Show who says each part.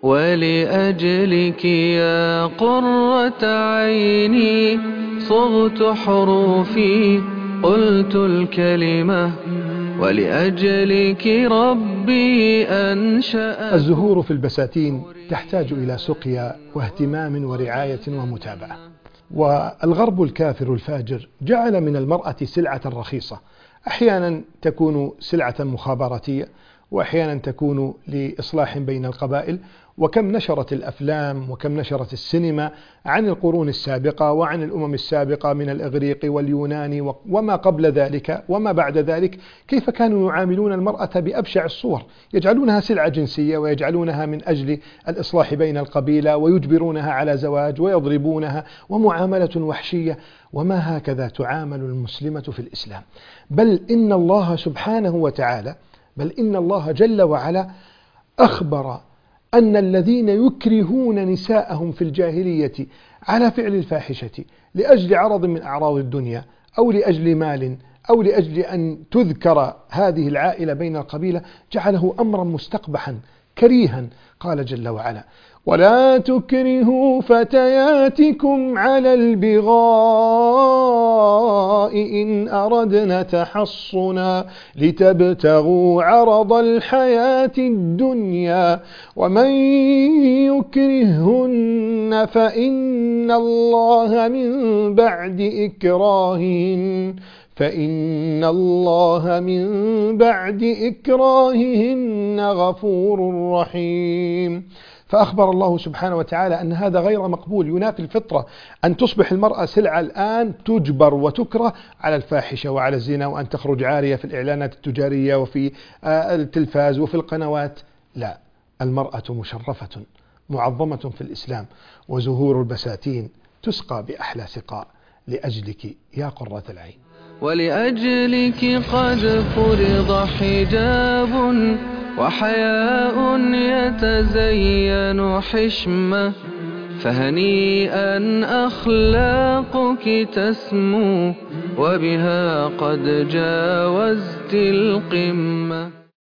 Speaker 1: ولأجلك يا قرة عيني صغت حروفي قلت الكلمة، ولأجلك ربي أنشأ.
Speaker 2: الزهور في البساتين تحتاج إلى سقيا واهتمام ورعاية ومتابعة. والغرب الكافر الفاجر جعل من المرأة سلعة رخيصة، أحيانا تكون سلعة مخابراتية، وأحيانا تكون لإصلاح بين القبائل. وكم نشرت الأفلام وكم نشرت السينما عن القرون السابقة وعن الأمم السابقة من الإغريق واليوناني وما قبل ذلك وما بعد ذلك، كيف كانوا يعاملون المرأة بأبشع الصور، يجعلونها سلعة جنسية ويجعلونها من أجل الإصلاح بين القبيلة ويجبرونها على زواج ويضربونها، ومعاملة وحشية. وما هكذا تعامل المسلمة في الإسلام، بل إن الله سبحانه وتعالى، بل إن الله جل وعلا أخبر أن الذين يكرهون نساءهم في الجاهلية على فعل الفاحشة لأجل عرض من أعراض الدنيا أو لأجل مال أو لأجل أن تذكر هذه العائلة بين القبيلة، جعله أمرا مستقبحا كريها. قال جل وعلا: ولا تكرهوا فتياتكم على البغاء إن أردنا تحصنا لتبتغوا عرض الحياة الدنيا ومن يكرهن فإن الله من بعد إكراههن غفور رحيم. فأخبر الله سبحانه وتعالى أن هذا غير مقبول، ينافي الفطرة أن تصبح المرأة سلعة الآن تجبر وتكره على الفاحشة وعلى الزنا، وأن تخرج عارية في الإعلانات التجارية وفي التلفاز وفي القنوات. لا، المرأة مشرفة معظمة في الإسلام، وزهور البساتين تسقى بأحلى سقاء لأجلك يا قرة العين.
Speaker 1: ولأجلك قد فرض حجاب وحياء يتزين حشمة، فهنيئا أخلاقك تسمو وبها قد جاوزت القمة.